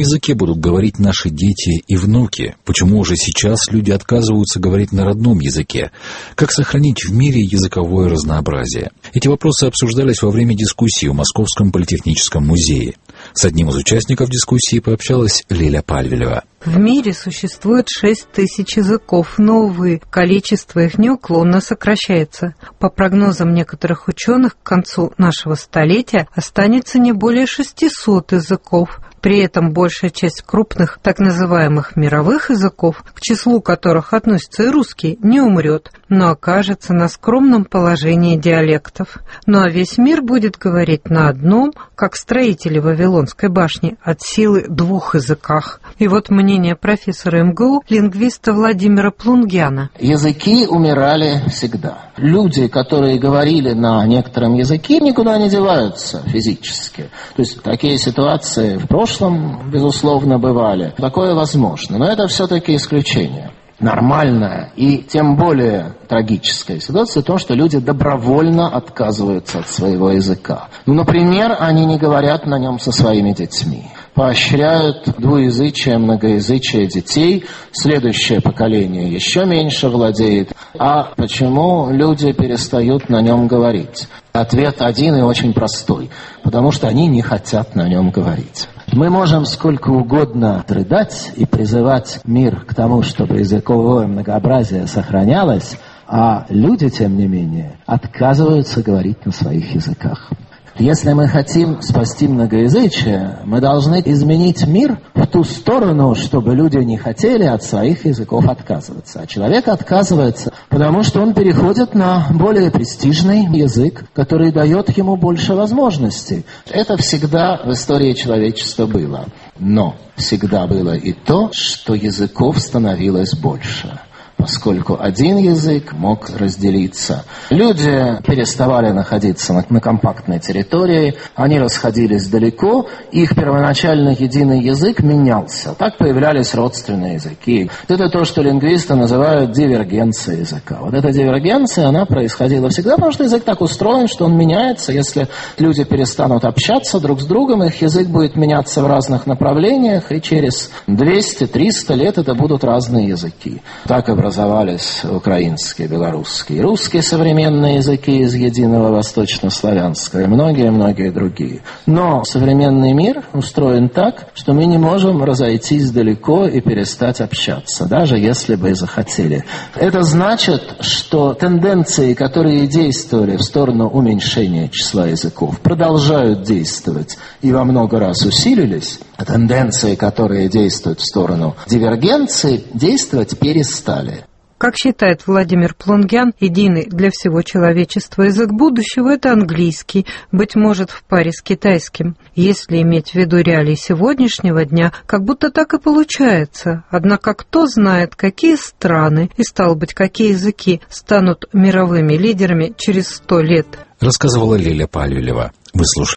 языке будут говорить наши дети и внуки? Почему уже сейчас люди отказываются говорить на родном языке? Как сохранить в мире языковое разнообразие? Эти вопросы обсуждались во время дискуссии в Московском политехническом музее. С одним из участников дискуссии пообщалась Лиля Пальвилева. В мире существует 6000 языков, но, увы, количество их неуклонно сокращается. По прогнозам некоторых ученых, к концу нашего столетия останется не более 600 языков. При этом большая часть крупных, так называемых мировых языков, к числу которых относится и русский, не умрет, но окажется на скромном положении диалектов. Ну а весь мир будет говорить на одном, как строители Вавилонской башни, от силы 2 языках. И вот мнение профессора МГУ, лингвиста Владимира Плунгяна. Языки умирали всегда. Люди, которые говорили на некотором языке, никуда не деваются физически. То есть такие ситуации в прошлом, безусловно, бывали. Такое возможно, но это все-таки исключение. Нормальная и тем более трагическая ситуация в том, что люди добровольно отказываются от своего языка. Например, они не говорят на нем со своими детьми. Поощряют двуязычие, многоязычие детей. Следующее поколение еще меньше владеет. А почему люди перестают на нем говорить? Ответ один и очень простой. Потому что они не хотят на нем говорить. Мы можем сколько угодно рыдать и призывать мир к тому, чтобы языковое многообразие сохранялось, а люди, тем не менее, отказываются говорить на своих языках. Если мы хотим спасти многоязычие, мы должны изменить мир в ту сторону, чтобы люди не хотели от своих языков отказываться. А человек отказывается, потому что он переходит на более престижный язык, который дает ему больше возможностей. Это всегда в истории человечества было. Но всегда было и то, что языков становилось больше. Поскольку один язык мог разделиться. Люди переставали находиться на компактной территории, они расходились далеко, их первоначально единый язык менялся. Так появлялись родственные языки. Это то, что лингвисты называют дивергенцией языка. Вот эта дивергенция, она происходила всегда, потому что язык так устроен, что он меняется. Если люди перестанут общаться друг с другом, их язык будет меняться в разных направлениях, и через 200-300 лет это будут разные языки. Так образовались украинские, белорусские, русские современные языки из единого восточнославянского и многие-многие другие. Но современный мир устроен так, что мы не можем разойтись далеко и перестать общаться, даже если бы и захотели. Это значит, что тенденции, которые действовали в сторону уменьшения числа языков, продолжают действовать и во много раз усилились, а тенденции, которые действуют в сторону дивергенции, действовать перестали. Как считает Владимир Плунгян, единый для всего человечества язык будущего – это английский, быть может, в паре с китайским. Если иметь в виду реалии сегодняшнего дня, как будто так и получается. Однако кто знает, какие страны и, стало быть, какие языки станут мировыми лидерами через 100 лет. Рассказывала Лиля Пальвилева. Вы слушали